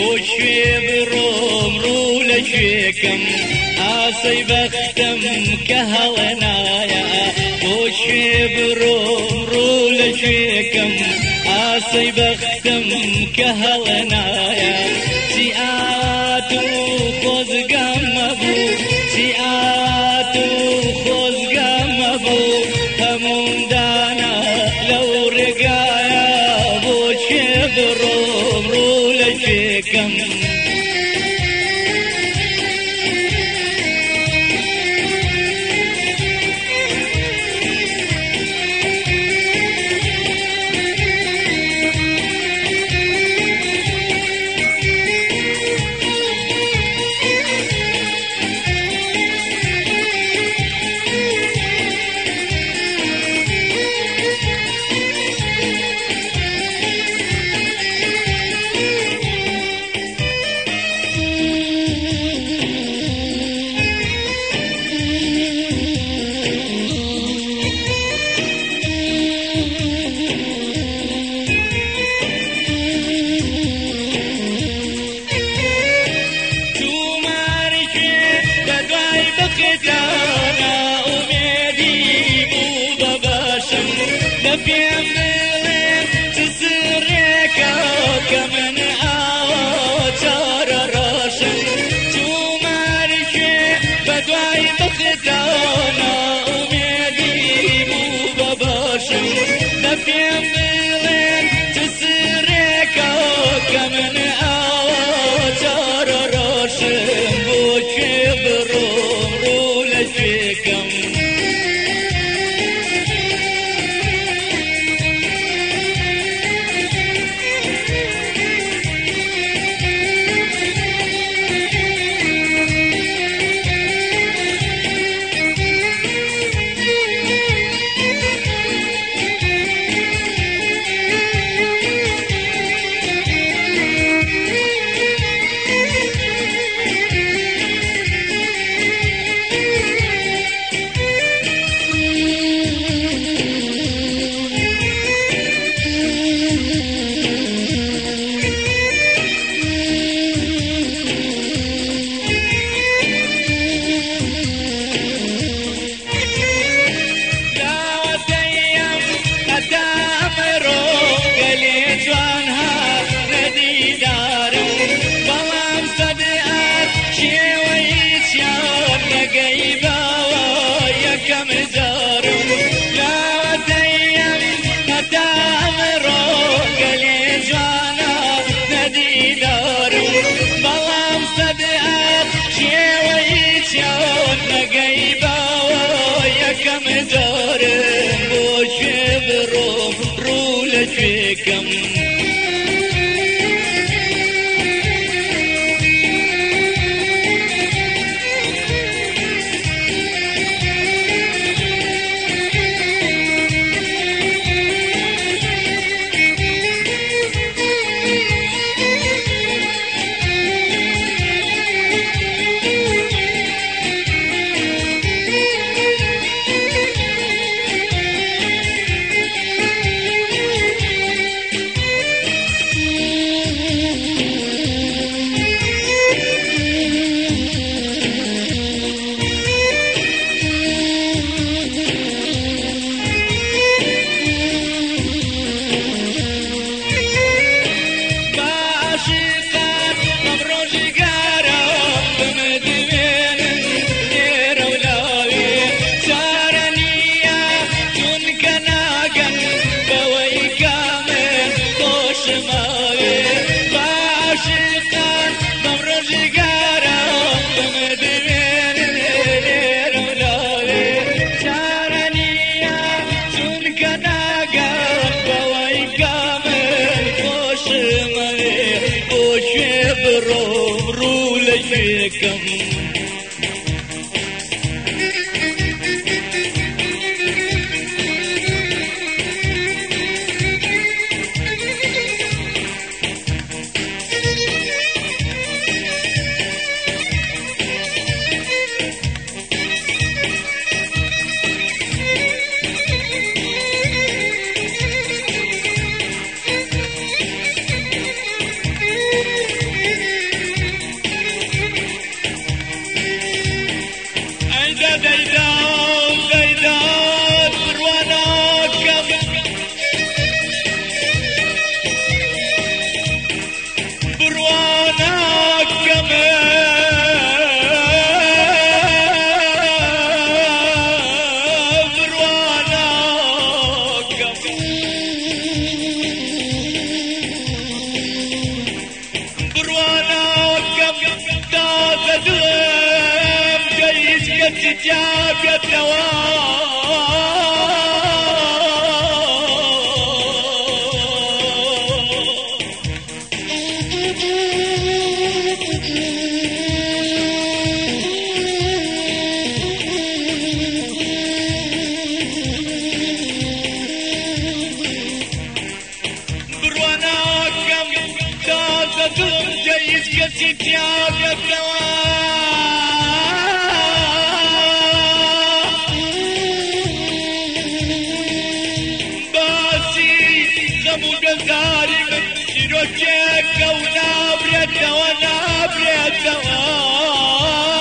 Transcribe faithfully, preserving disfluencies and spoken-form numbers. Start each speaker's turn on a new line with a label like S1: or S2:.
S1: بۆشێ بڕۆم ڕوو لە کوێکەم ئاسەی بەختم کە هەڵێنایە بۆشێ بڕۆم ڕوو لە کوێکەم ئاسەی بەختم کە هەڵێنایە چی ئات و خۆزگەم مەبوو چی ئات و خۆزگەم مەبوو هەمووم دانا لەو ڕێگایە بۆشێ بڕۆم ڕوو لە کوێکەم پێم بڵێن چ سڕێکە کە من ئاوە چارە ڕۆشن چووماری کوێ بە دوای بەخدانە ئومێدی بوو بە باشم لە پێم بڵێن چ سڕێکە کە من ئاوە چارە ڕۆشن بۆ کوێ بڕۆم ڕوو لە کوێکەم كسي جاب الدوام جيد كسي جاب الدوام باسي غمو دزاري من شروجك ونابريت ونابريت